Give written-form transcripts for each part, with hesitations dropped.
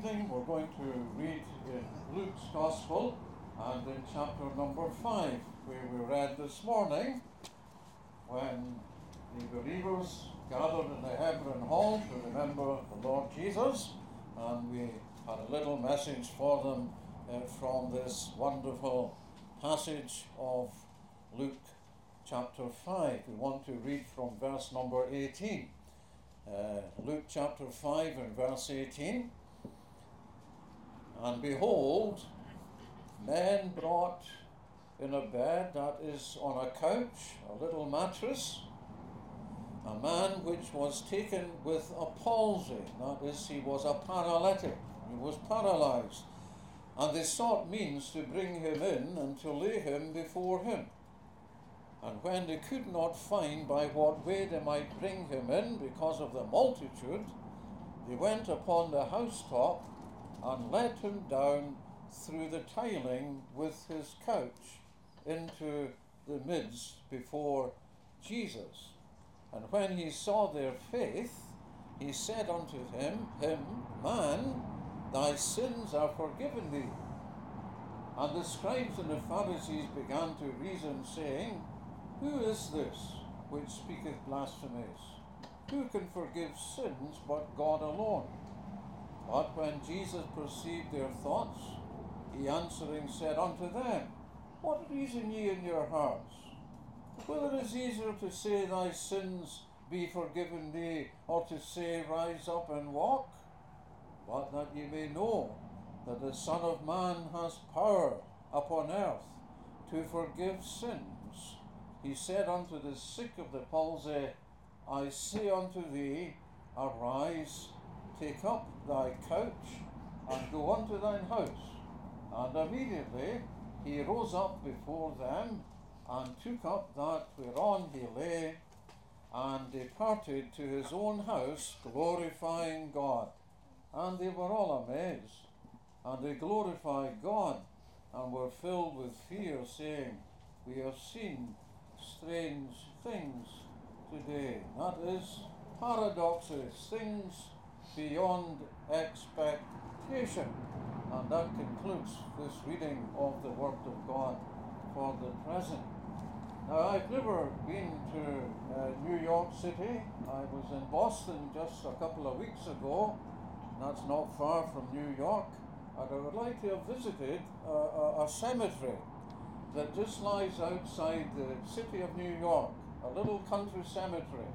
evening we're going to read in Luke's Gospel and in chapter number 5, where we read this morning when the believers gathered in the Hebron Hall to remember the Lord Jesus, and we had a little message for them from this wonderful passage of Luke chapter 5. We want to read from verse number 18. Luke chapter 5 and verse 18. And behold, men brought in a bed that is on a couch, a little mattress, a man which was taken with a palsy, that is, he was a paralytic, he was paralyzed. And they sought means to bring him in and to lay him before him. And when they could not find by what way they might bring him in because of the multitude, they went upon the housetop and let him down through the tiling with his couch into the midst before Jesus. And when he saw their faith, he said unto him, Man, thy sins are forgiven thee. And the scribes and the Pharisees began to reason, saying, Who is this which speaketh blasphemies? Who can forgive sins but God alone? But when Jesus perceived their thoughts, he answering said unto them, What reason ye in your hearts? Whether it is easier to say, Thy sins be forgiven thee, or to say, Rise up and walk? But that ye may know that the Son of Man has power upon earth to forgive sins. He said unto the sick of the palsy, I say unto thee, Arise, take up thy couch, and go unto thine house. And immediately he rose up before them, and took up that whereon he lay, and departed to his own house, glorifying God. And they were all amazed, and they glorified God, and were filled with fear, saying, We have seen strange things today. That is, paradoxes, things beyond expectation. And that concludes this reading of the Word of God for the present. Now, I've never been to New York City. I was in Boston just a couple of weeks ago. That's not far from New York. And I would like to have visited a cemetery that just lies outside the city of New York, a little country cemetery.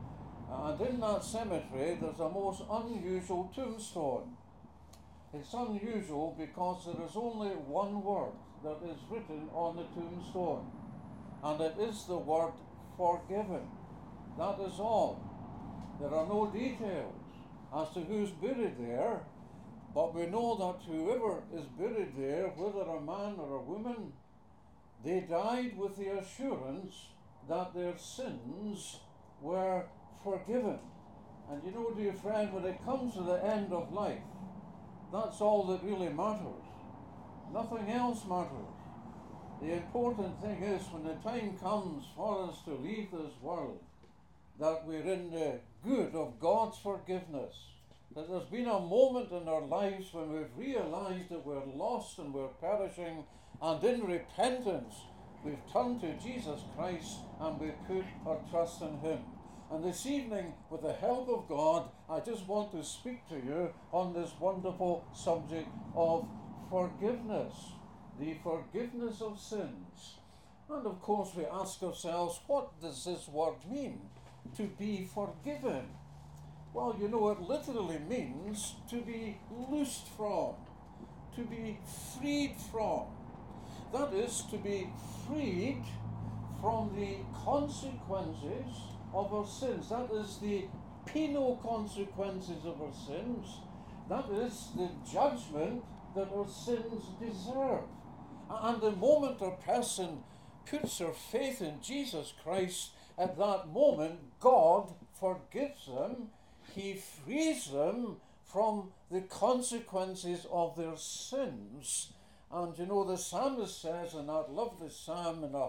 And in that cemetery, there's a most unusual tombstone. It's unusual because there is only one word that is written on the tombstone, and it is the word forgiven. That is all. There are no details as to who's buried there, but we know that whoever is buried there, whether a man or a woman, they died with the assurance that their sins were forgiven. And you know, dear friend, when it comes to the end of life, that's all that really matters. Nothing else matters. The important thing is, when the time comes for us to leave this world, that we're in the good of God's forgiveness. That there's been a moment in our lives when we've realized that we're lost and we're perishing, and in repentance we've turned to Jesus Christ and we put our trust in Him. And this evening, with the help of God, I just want to speak to you on this wonderful subject of forgiveness, the forgiveness of sins. And of course we ask ourselves, what does this word mean, to be forgiven? Well, you know, it literally means to be loosed from, to be freed from. That is, to be freed from the consequences of our sins. That is the penal consequences of our sins. That is the judgment that our sins deserve. And the moment a person puts their faith in Jesus Christ, at that moment God forgives them. He frees them from the consequences of their sins. And you know, the psalmist says in that lovely psalm in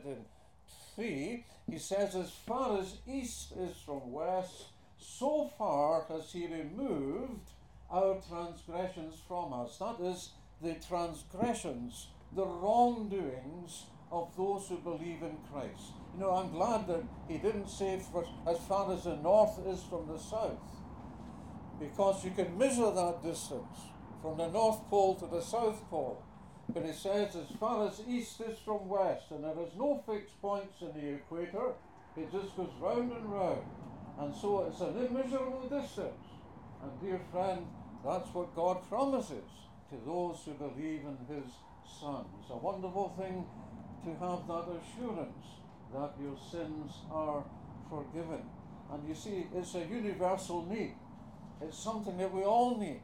103, he says, As far as east is from west, so far has he removed our transgressions from us. That is, the transgressions, the wrongdoings of those who believe in Christ. You know, I'm glad that he didn't say for as far as the north is from the south, because you can measure that distance from the North Pole to the South Pole. But he says as far as east is from west, and there is no fixed points in the equator, it just goes round and round. And so it's an immeasurable distance. And dear friend, that's what God promises to those who believe in his Son. It's a wonderful thing to have that assurance that your sins are forgiven. And you see, it's a universal need. It's something that we all need,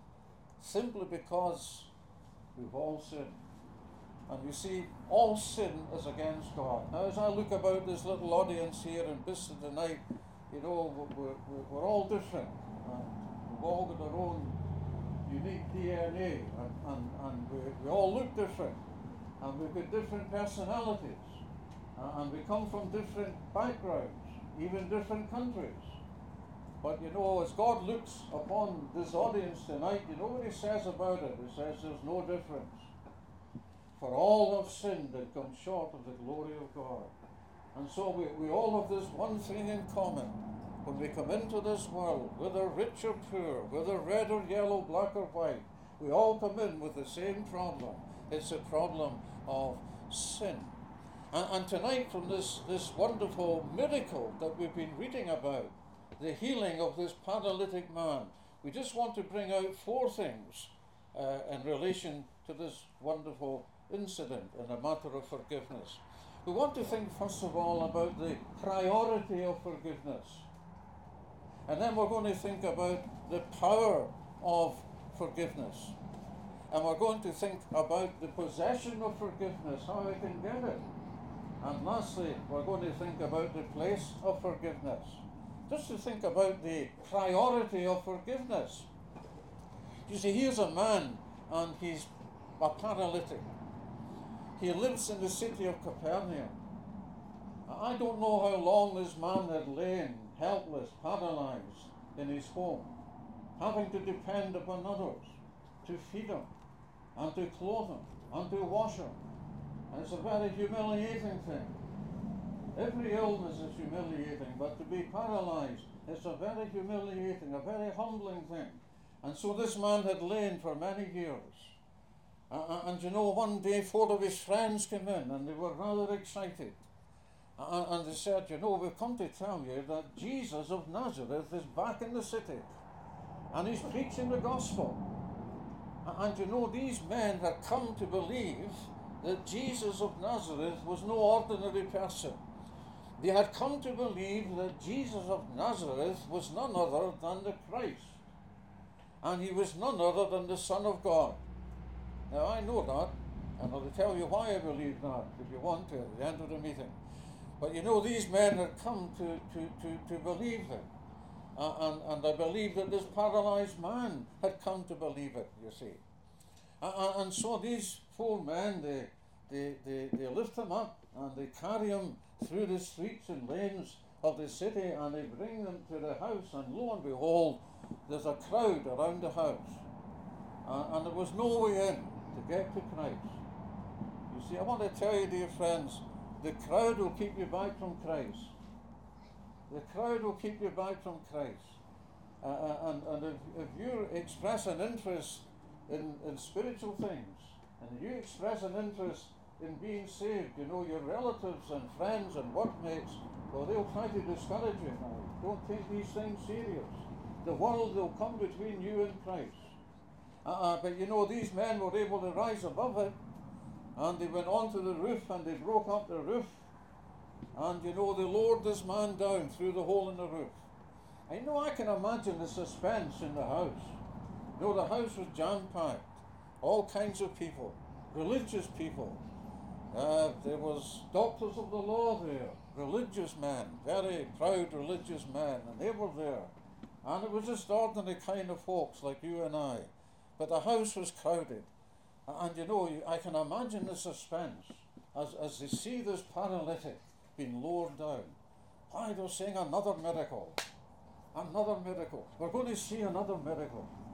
simply because we've all sinned. And you see, all sin is against God. Now, as I look about this little audience here in Bicester tonight, you know, we're all different. We've all got our own unique DNA, and we all look different. And we've got different personalities. And we come from different backgrounds, even different countries. But you know, as God looks upon this audience tonight, you know what he says about it? He says there's no difference. For all have sinned and come short of the glory of God. And so we all have this one thing in common. When we come into this world, whether rich or poor, whether red or yellow, black or white, we all come in with the same problem. It's a problem of sin. And tonight, from this wonderful miracle that we've been reading about, the healing of this paralytic man, we just want to bring out four things in relation to this wonderful incident in a matter of forgiveness. We want to think first of all about the priority of forgiveness. And then we're going to think about the power of forgiveness. And we're going to think about the possession of forgiveness, how I can get it. And lastly, we're going to think about the place of forgiveness. Just to think about the priority of forgiveness. You see, here's a man, and he's a paralytic. He lives in the city of Capernaum. I don't know how long this man had lain, helpless, paralyzed in his home, having to depend upon others to feed him, and to clothe him, and to wash him. And it's a very humiliating thing. Every illness is humiliating, but to be paralyzed is a very humiliating, a very humbling thing. And so this man had lain for many years. And you know, one day 4 of his friends came in, and they were rather excited. And they said, you know, we've come to tell you that Jesus of Nazareth is back in the city, and he's preaching the gospel. And you know, these men had come to believe that Jesus of Nazareth was no ordinary person. They had come to believe that Jesus of Nazareth was none other than the Christ. And he was none other than the Son of God. Now I know that, and I'll tell you why I believe that, if you want to, at the end of the meeting. But you know, these men had come to believe it. And I believe that this paralyzed man had come to believe it, you see. And so these 4 men, they lift him up, and they carry him through the streets and lanes of the city, and they bring them to the house, and lo and behold, there's a crowd around the house. And there was no way in to get to Christ. You see, I want to tell you, dear friends, the crowd will keep you back from Christ. The crowd will keep you back from Christ. And if you express an interest in spiritual things, and you express an interest in being saved, you know, your relatives and friends and workmates, well, they'll try to discourage you now. Don't take these things serious. The world will come between you and Christ. But you know, these men were able to rise above it, and they went onto the roof, and they broke up the roof, and you know, they lowered this man down through the hole in the roof. And you know, I can imagine the suspense in the house. You know, the house was jam-packed, all kinds of people, religious people. There was doctors of the law there, religious men, very proud religious men, and they were there. And it was just ordinary kind of folks like you and I. But the house was crowded. And you know, I can imagine the suspense as they see this paralytic being lowered down. Why, they're saying another miracle. Another miracle. We're going to see another miracle.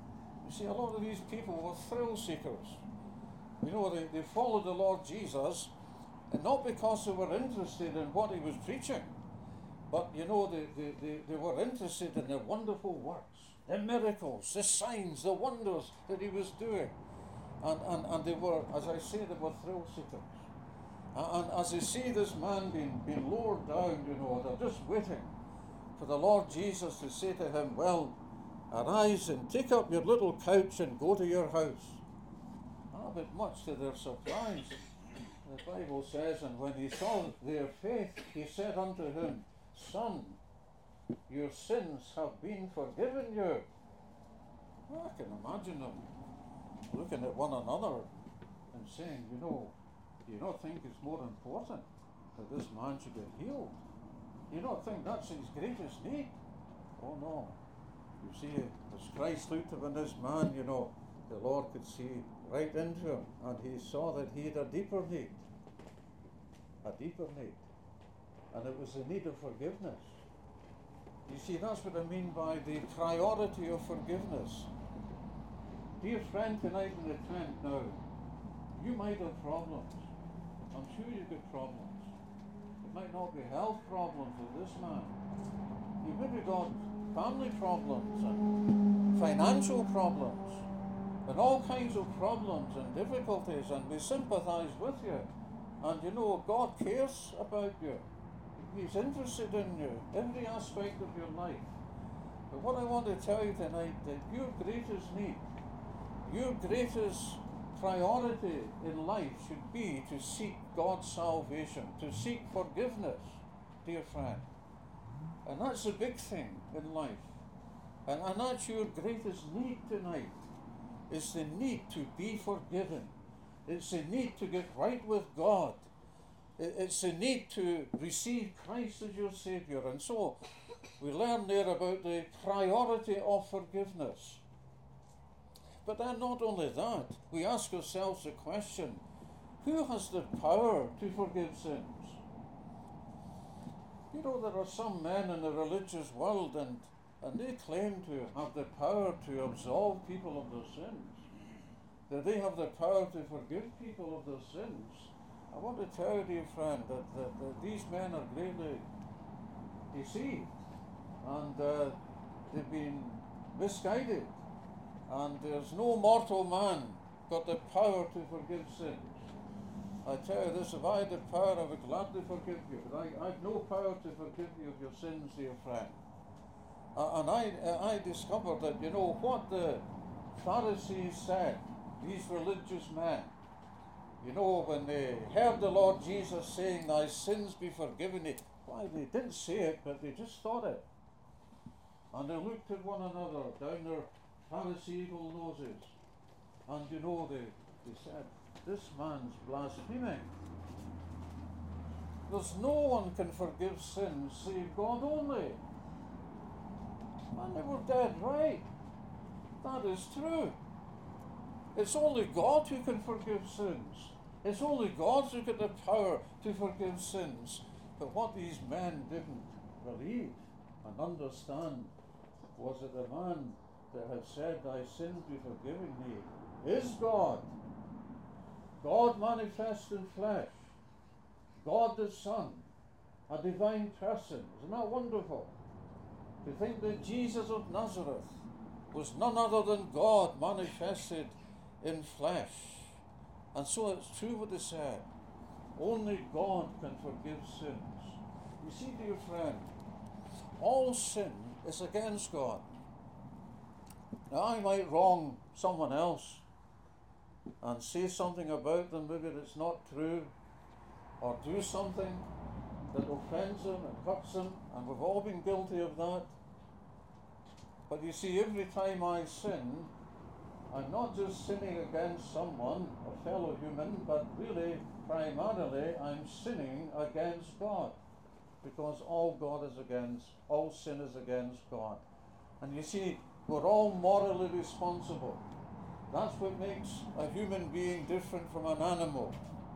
You see, a lot of these people were thrill seekers. You know, they followed the Lord Jesus, and not because they were interested in what he was preaching, but, you know, they were interested in the wonderful works, the miracles, the signs, the wonders that he was doing. And they were, as I say, they were thrill seekers. And as they see this man being lowered down, you know, they're just waiting for the Lord Jesus to say to him, well, arise and take up your little couch and go to your house. But much to their surprise, the Bible says, and when he saw their faith, he said unto him, Son, your sins have been forgiven you. Well, I can imagine them looking at one another and saying, you know, do you not think it's more important that this man should get healed? Do you not think that's his greatest need? Oh no. You see, as Christ looked upon this man, you know, the Lord could see right into him, and he saw that he had a deeper need. A deeper need. And it was the need of forgiveness. You see, that's what I mean by the priority of forgiveness. Dear friend, tonight in the tent now, you might have problems. I'm sure you've got problems. It might not be health problems with this man. You've maybe got family problems and financial problems and all kinds of problems and difficulties, and we sympathize with you. And you know, God cares about you. He's interested in you, every aspect of your life. But what I want to tell you tonight, that your greatest need, your greatest priority in life should be to seek God's salvation, to seek forgiveness, dear friend. And that's a big thing in life. And that's your greatest need tonight. It's the need to be forgiven. It's the need to get right with God. It's the need to receive Christ as your Saviour. And so we learn there about the priority of forgiveness. But then not only that, we ask ourselves the question, who has the power to forgive sins? You know, there are some men in the religious world and they claim to have the power to absolve people of their sins, that they have the power to forgive people of their sins. I want to tell you, dear friend, that these men are greatly deceived, and they've been misguided, and there's no mortal man got the power to forgive sins. I tell you this, if I had the power, I would gladly forgive you, but I've no power to forgive you of your sins, dear friend. And I discovered that, you know, what the Pharisees said, these religious men, you know, when they heard the Lord Jesus saying, thy sins be forgiven thee, why, they didn't say it, but they just thought it. And they looked at one another down their Pharisaical noses, and, you know, they said, this man's blaspheming. There's no one can forgive sins save God only. And they were dead right. That is true. It's only God who can forgive sins. It's only God who got the power to forgive sins. But what these men didn't believe and understand was that the man that had said, thy sins be forgiven thee, is God. God manifest in flesh. God the Son, a divine person. Isn't that wonderful? To think that Jesus of Nazareth was none other than God manifested in flesh. And so it's true what they said. Only God can forgive sins. You see, dear friend, all sin is against God. Now, I might wrong someone else and say something about them, maybe that's not true, or do something that offends them and hurts them, and we've all been guilty of that. But you see, every time I sin, I'm not just sinning against someone, a fellow human, but really, primarily, I'm sinning against God. Because all sin is against God. And you see, we're all morally responsible. That's what makes a human being different from an animal.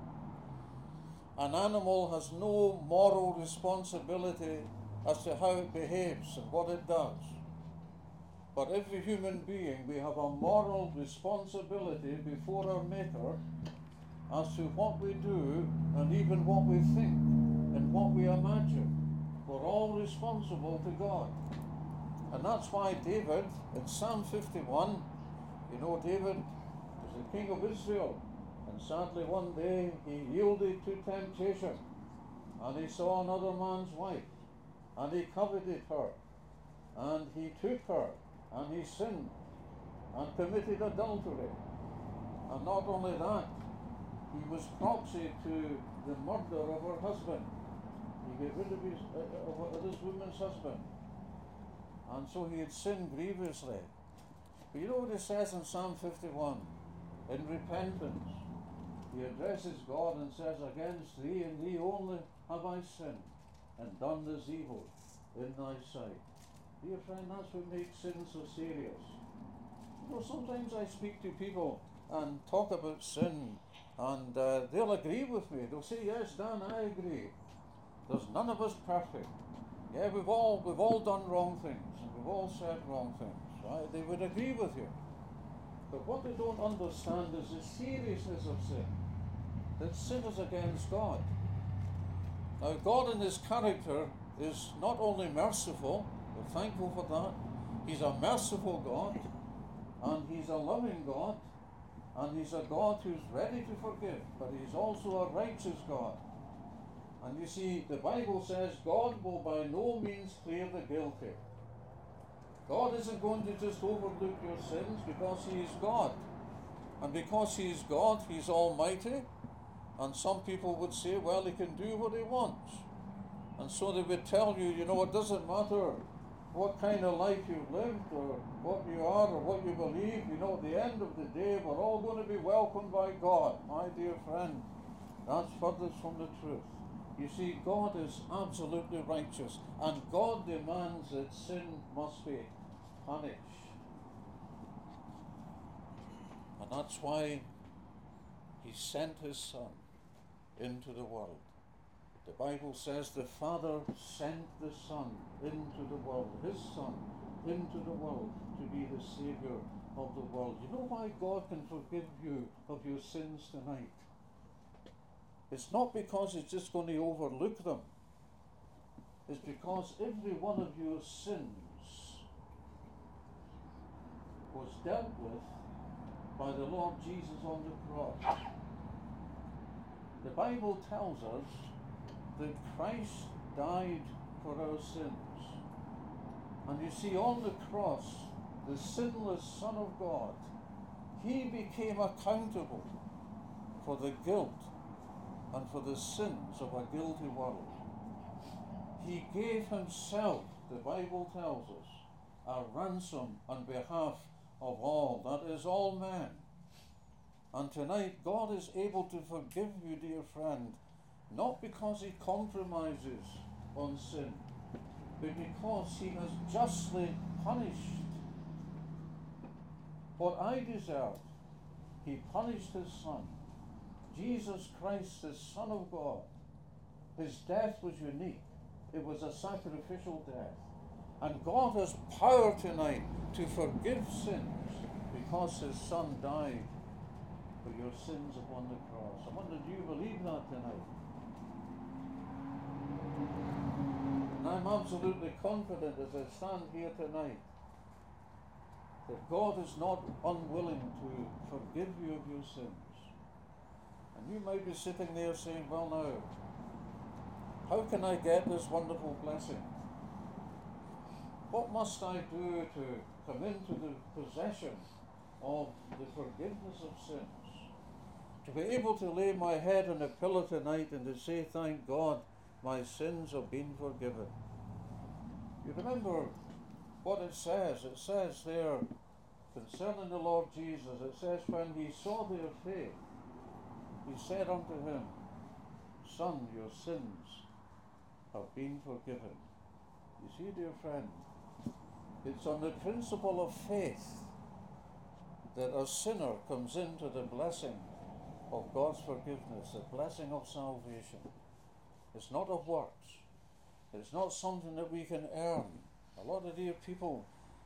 An animal has no moral responsibility as to how it behaves and what it does. But every human being, we have a moral responsibility before our Maker as to what we do and even what we think and what we imagine. We're all responsible to God. And that's why David, in Psalm 51, you know, David was the king of Israel. And sadly one day he yielded to temptation. And he saw another man's wife. And he coveted her. And he took her. And he sinned. And committed adultery. And not only that, he was proxy to the murder of her husband. He got rid of this woman's husband. And so he had sinned grievously. But you know what it says in Psalm 51? In repentance, he addresses God and says, against thee and thee only have I sinned, and done this evil in thy sight. Dear friend, that's what makes sin so serious. You know, sometimes I speak to people and talk about sin, and they'll agree with me. They'll say, yes, Dan, I agree. There's none of us perfect. Yeah, we've all done wrong things, and we've all said wrong things, right? They would agree with you. But what they don't understand is the seriousness of sin. That sin is against God. Now, God in his character is not only merciful, we're thankful for that. He's a merciful God, and he's a loving God, and he's a God who's ready to forgive, but he's also a righteous God. And you see, the Bible says God will by no means clear the guilty. God isn't going to just overlook your sins because he is God. And because he is God, he's almighty. And some people would say, well, he can do what he wants. And so they would tell you, you know, it doesn't matter what kind of life you've lived or what you are or what you believe. You know, at the end of the day, we're all going to be welcomed by God. My dear friend, that's furthest from the truth. You see, God is absolutely righteous, and God demands that sin must be punished. And that's why he sent his Son into the world. The Bible says the Father sent the Son into the world, his Son into the world, to be the Savior of the world. You know why God can forgive you of your sins tonight? It's not because he's just going to overlook them. It's because every one of your sins was dealt with by the Lord Jesus on the cross. The Bible tells us that Christ died for our sins. And you see, on the cross, the sinless Son of God, he became accountable for the guilt and for the sins of a guilty world. He gave himself, the Bible tells us, a ransom on behalf of all, that is, all men. And tonight, God is able to forgive you, dear friend, not because he compromises on sin, but because he has justly punished what I deserved. He punished his Son. Jesus Christ, the Son of God. His death was unique. It was a sacrificial death. And God has power tonight to forgive sins because his Son died for your sins upon the cross. I wonder, do you believe that tonight? And I'm absolutely confident as I stand here tonight that God is not unwilling to forgive you of your sins. And you might be sitting there saying, well now, how can I get this wonderful blessing? What must I do to come into the possession of the forgiveness of sins? To be able to lay my head on a pillow tonight and to say, thank God, my sins have been forgiven. You remember what it says. It says there, concerning the Lord Jesus, it says, when he saw their faith, he said unto him, Son, your sins have been forgiven. You see, dear friend, it's on the principle of faith that a sinner comes into the blessing of God's forgiveness, the blessing of salvation. It's not of works. It's not something that we can earn. A lot of dear people,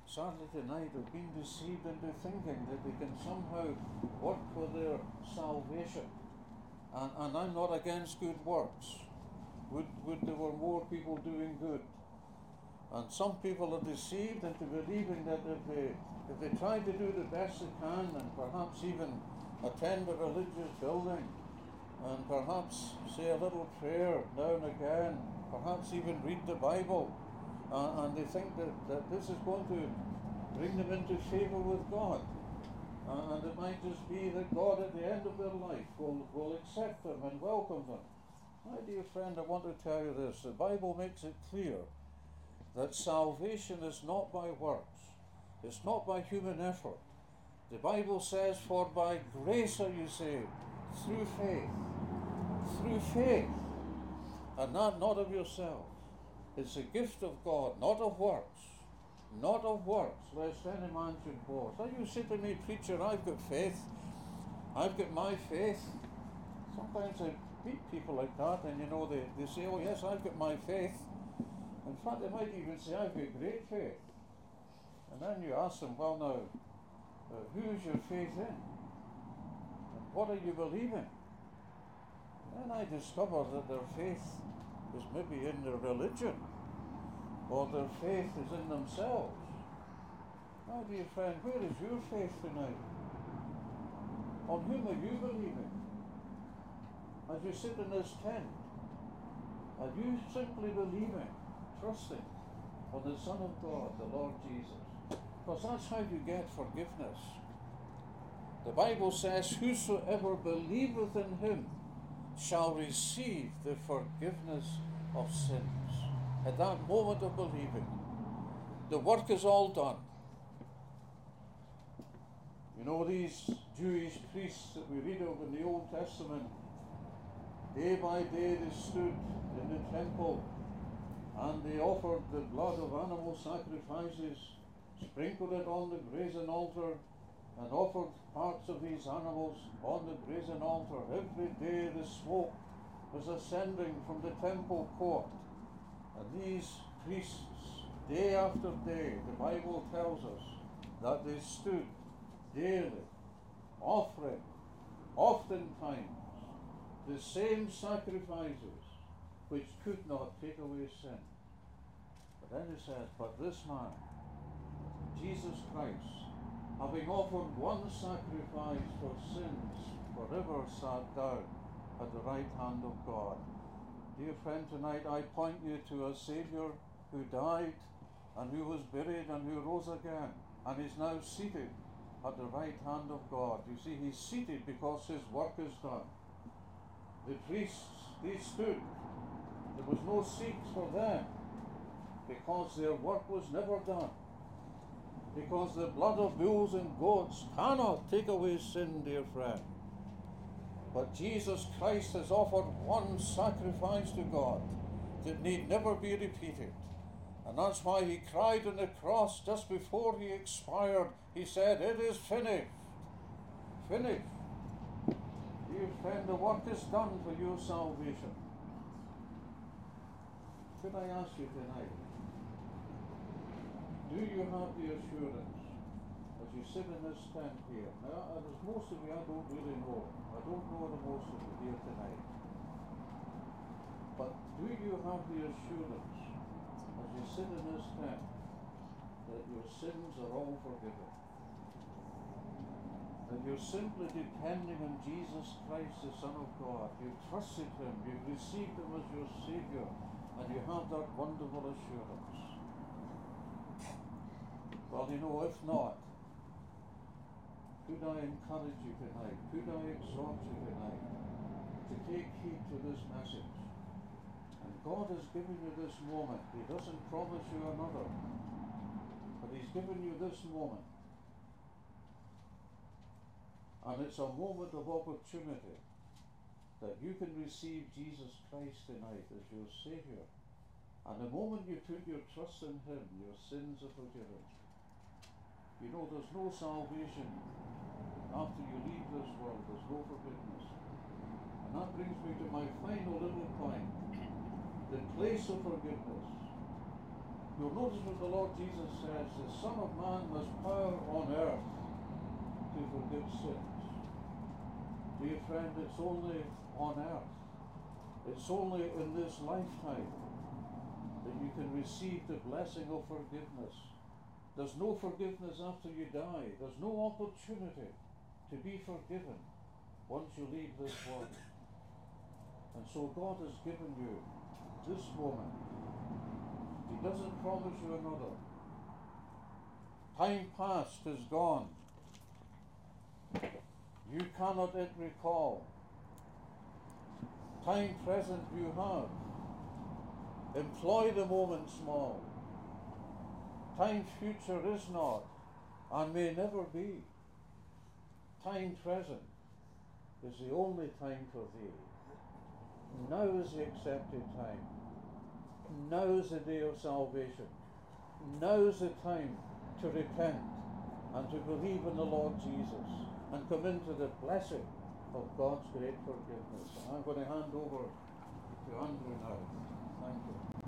sadly tonight, have been deceived into thinking that they can somehow work for their salvation. And I'm not against good works. Would there were more people doing good. And some people are deceived into believing that if they try to do the best they can, and perhaps even attend a religious building, and perhaps say a little prayer now and again, perhaps even read the Bible, and they think that this is going to bring them into favour with God. And it might just be that God at the end of their life will accept them and welcome them. My dear friend, I want to tell you this. The Bible makes it clear that salvation is not by works. It's not by human effort. The Bible says, for by grace are you saved, through faith. Through faith. And not of yourself. It's a gift of God, not of works. Not of works, lest any man should boast. Now you say to me, preacher, I've got faith. I've got my faith. Sometimes I meet people like that, and they say, oh yes, I've got my faith. In fact, they might even say, I've got great faith. And then you ask them, well now, who's your faith in? And what are you believing? Then I discover that their faith is maybe in their religion, or their faith is in themselves. My dear friend, where is your faith tonight? On whom are you believing? As you sit in this tent, are you simply believing, trusting on the Son of God, the Lord Jesus? Because that's how you get forgiveness. The Bible says, whosoever believeth in him shall receive the forgiveness of sins. At that moment of believing, the work is all done. You know, these Jewish priests that we read of in the Old Testament, day by day they stood in the temple and they offered the blood of animal sacrifices, sprinkled it on the brazen altar, and offered parts of these animals on the brazen altar. Every day the smoke was ascending from the temple court. And these priests, day after day, the Bible tells us that they stood daily, offering, oftentimes, the same sacrifices which could not take away sin. But then he says, but this man, Jesus Christ, having offered one sacrifice for sins, forever sat down at the right hand of God. Dear friend, tonight I point you to a Saviour who died and who was buried and who rose again and is now seated at the right hand of God. You see, he's seated because his work is done. The priests, they stood. There was no seats for them because their work was never done. Because the blood of bulls and goats cannot take away sin, dear friend. But Jesus Christ has offered one sacrifice to God that need never be repeated. And that's why he cried on the cross just before he expired. He said, it is finished. Finished. Dear friend, the work is done for your salvation. Could I ask you tonight, do you have the assurance as you sit in this tent here? Now, as most of you, I don't really know. I don't know the most of you here tonight. But do you have the assurance as you sit in this tent that your sins are all forgiven? That you're simply depending on Jesus Christ, the Son of God. You've trusted him, you've received him as your Saviour, and you have that wonderful assurance. Well, you know, if not, could I encourage you tonight, could I exhort you tonight to take heed to this message? And God has given you this moment. He doesn't promise you another, but he's given you this moment. And it's a moment of opportunity that you can receive Jesus Christ tonight as your Saviour. And the moment you put your trust in him, your sins are forgiven. You know, there's no salvation after you leave this world. There's no forgiveness. And that brings me to my final little point. The place of forgiveness. You'll notice what the Lord Jesus says, the Son of Man has power on earth to forgive sins. Dear friend, it's only on earth. It's only in this lifetime that you can receive the blessing of forgiveness. There's no forgiveness after you die. There's no opportunity to be forgiven once you leave this world. And so God has given you this moment. He doesn't promise you another. Time past is gone. You cannot yet recall. Time present you have. Employ the moment small. Time future is not and may never be. Time present is the only time for thee. Now is the accepted time. Now is the day of salvation. Now is the time to repent and to believe in the Lord Jesus and come into the blessing of God's great forgiveness. I'm going to hand over